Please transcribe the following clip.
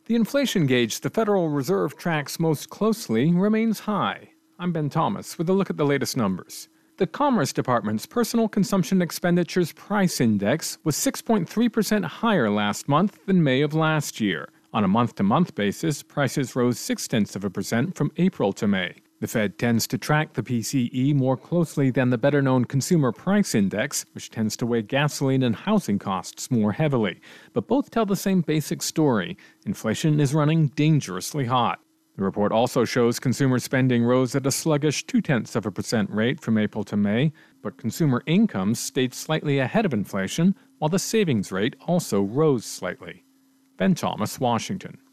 The inflation gauge the Federal Reserve tracks most closely remains high. I'm Ben Thomas with a look at the latest numbers. The Commerce Department's Personal Consumption Expenditures Price Index was 6.3% higher last month than May of last year. On a month-to-month basis, prices rose 0.6% from April to May. The Fed tends to track the PCE more closely than the better-known Consumer Price Index, which tends to weigh gasoline and housing costs more heavily. But both tell the same basic story. Inflation is running dangerously hot. The report also shows consumer spending rose at a sluggish 0.2% rate from April to May, but consumer incomes stayed slightly ahead of inflation, while the savings rate also rose slightly. Ben Thomas, Washington.